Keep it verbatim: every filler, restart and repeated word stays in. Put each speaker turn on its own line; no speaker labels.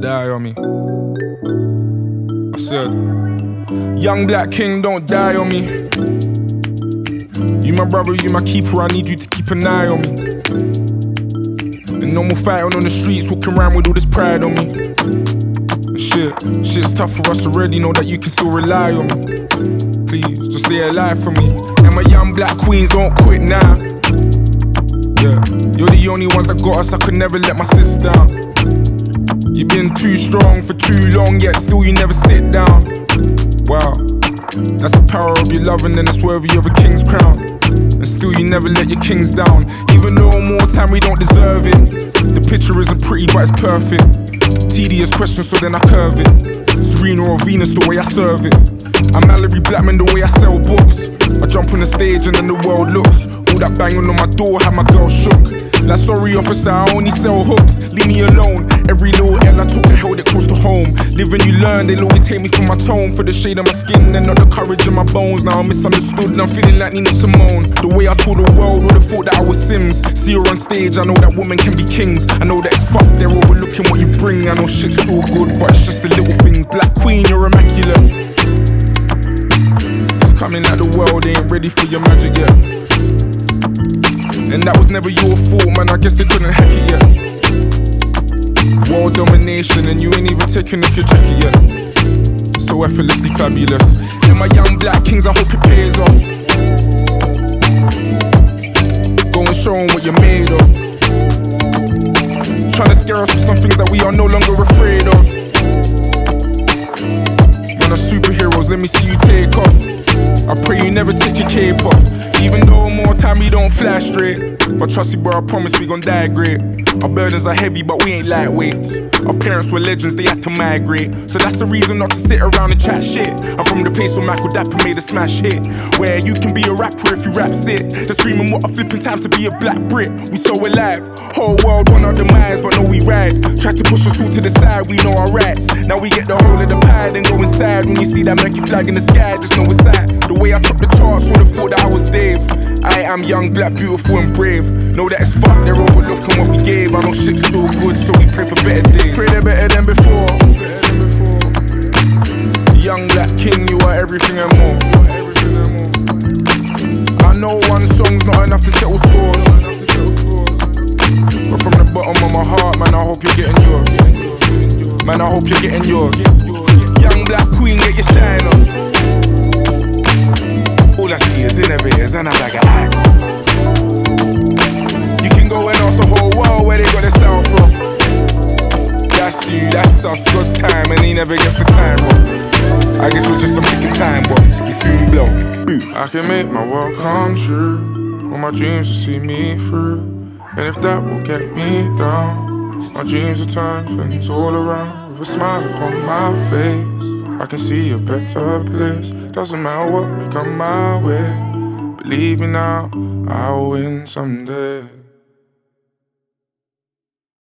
die on me. I said, young black king, don't die on me. You my brother, you my keeper, I need you to keep an eye on me. And no more fighting on the streets, walking around with all this pride on me. Shit, shit's tough for us already, know that you can still rely on me. Please, just stay alive for me. And my young black queens, don't quit now. Yeah, you're the only ones that got us, I could never let my sis down. You've been too strong for too long, yet still you never sit down. Wow, that's the power of your love, and then it's worthy of a king's crown. And still you never let your kings down. Even though more time we don't deserve it. The picture isn't pretty but it's perfect. Tedious question, so then I curve it. Serena or Venus, the way I serve it. I'm Mallory Blackman, the way I sell books. I jump on the stage and then the world looks. All that banging on my door had my girl shook. Like, sorry officer, I only sell hooks. Leave me alone. Every little L I took, I held it close to home. Live and you learn, they'll always hate me for my tone. For the shade of my skin and not the courage in my bones. Now I'm misunderstood and I'm feeling like Nina Simone. The way I told the world, would've thought that I was Sims. See her on stage, I know that women can be kings. I know that it's fucked, they're overlooking what you bring. I know shit's so good, but it's just the little things. Black queen, you're immaculate. It's coming like the world ain't ready for your magic yet. And that was never your fault, man, I guess they couldn't hack it yet. World domination and you ain't even taking off your jacket yet. So effortlessly fabulous. And my young black kings, I hope it pays off. Go and show them what you're made of. Trying to scare us with some things that we are no longer afraid of. Man are superheroes, let me see you take off. I pray you never take your cape off. Even though more time we don't fly straight. But trust you bro, I promise we gon' die great. Our burdens are heavy but we ain't lightweights. Our parents were legends, they had to migrate. So that's the reason not to sit around and chat shit. I'm from the place where Michael Dapper made a smash hit. Where you can be a rapper if you rap it. They're screaming what a flipping time to be a black Brit. We so alive, whole world want our demise, but no we ride. Tried to push us all to the side, we know our rights. Now we get the whole of the pie, then go inside. When you see that Mercury flag in the sky, just know it's sad. The way I took the charts, would've thought that I was Dave. I am young, black, beautiful and brave. Know that it's fucked, they're overlooking what we gave. I know shit's so good, so we pray for better days. Pray they're better than before. Young black king, you are everything and more. I know one song's not enough to settle scores, but from the bottom of my heart, man, I hope you're getting yours. Man, I hope you're getting yours. Young black queen, get your shine on. All I see is innovators and a bag of icons. You can go and ask the whole world where they got their style from. That's you, that's us, God's time, and he never gets the time wrong. I guess we're just some ticking time bombs, we soon blow. I can make my world come true. All my dreams will see me through. And if that will get me down, my dreams will turn things all around. With a smile upon my face, I can see a better place. Doesn't matter what may come my way. Believe me now, I'll win someday.